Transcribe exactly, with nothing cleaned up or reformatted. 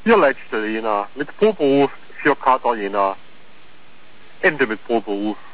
Je leidstelle, jena. Mit Popo für Kater, jena. Ende mit Popo.